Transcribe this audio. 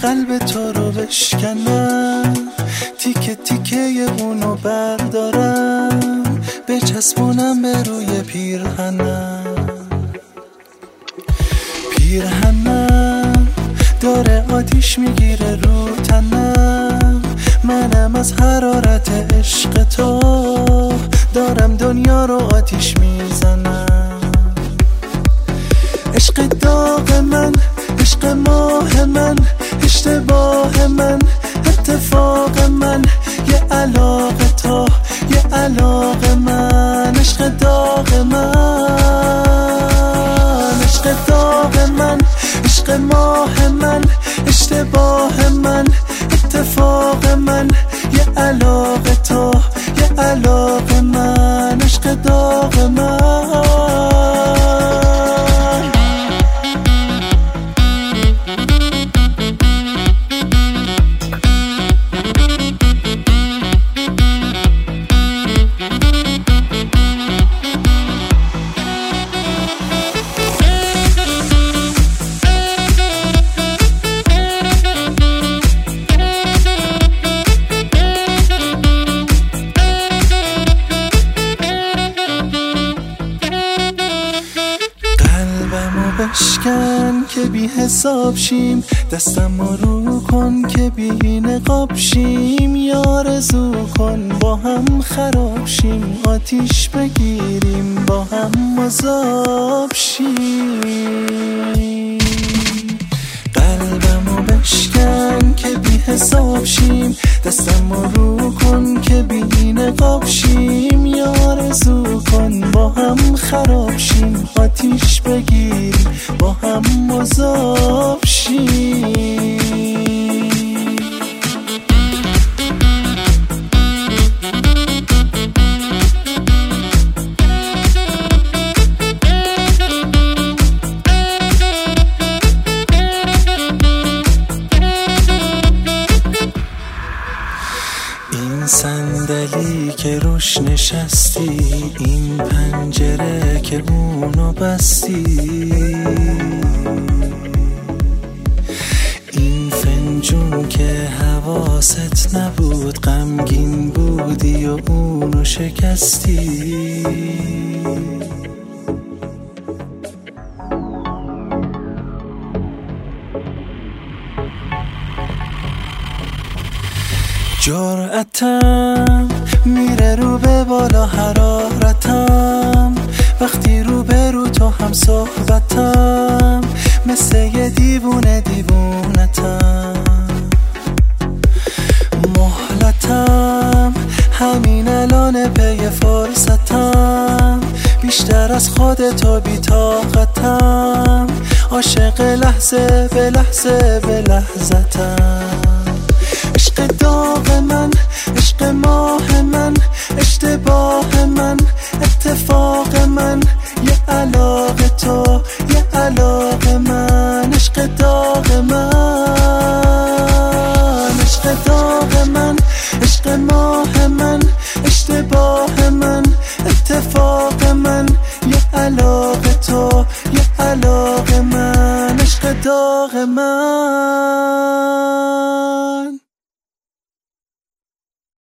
قلب تو رو بشکنم، تیکه تیکه اونو بردارم، بچسبونم به روی پیرهنم داره آتیش میگیره رو تنم، منم از حرارت عشق تو دارم دنیا رو آتیش میزنم. عشق داغ من، عشق ماه من، اشتباه من، اتفاق من، یه علاقه تو، یه علاقه من. عشق داغ من، عشق داغ من، عشق ماه من، اشتباه من، اتفاق من، یه علاقه تو، یه علاقه من. عشق داغ من. بشکن که بی حساب شیم، دستم رو کن که بی نقاب شیم، یا آرزو کن با هم خراب شیم، آتیش بگیریم با هم مذاب شیم. قلبمو بشکن که بی حساب شیم، دستم رو کن که بی نقاب شیم، یا آرزو کن با هم خراب شیم، آتیش بگیریم با هم مذاب شیم. این صندلی که روش نشستی، این پنجره که اونو بستی، این فنجون که حواست نبود، غمگین بودی و اونو شکستی. جرأتم میره رو به بالا، حرارتم وقتی رو به رو تو هم صحبتم، مثل یه دیوونه دیوونتم. مهلتم همین الان پی فرصتم، بیشتر از خودتو بی طاقتم، عاشق لحظه به لحظه به لحظتم. عشق داغ من، عشق ماه من، اشتباه من، اتفاق من، یه علاقه تو، یه علاقه من. عشق داغ من، عشق داغ من، عشق ماه من، اشتباه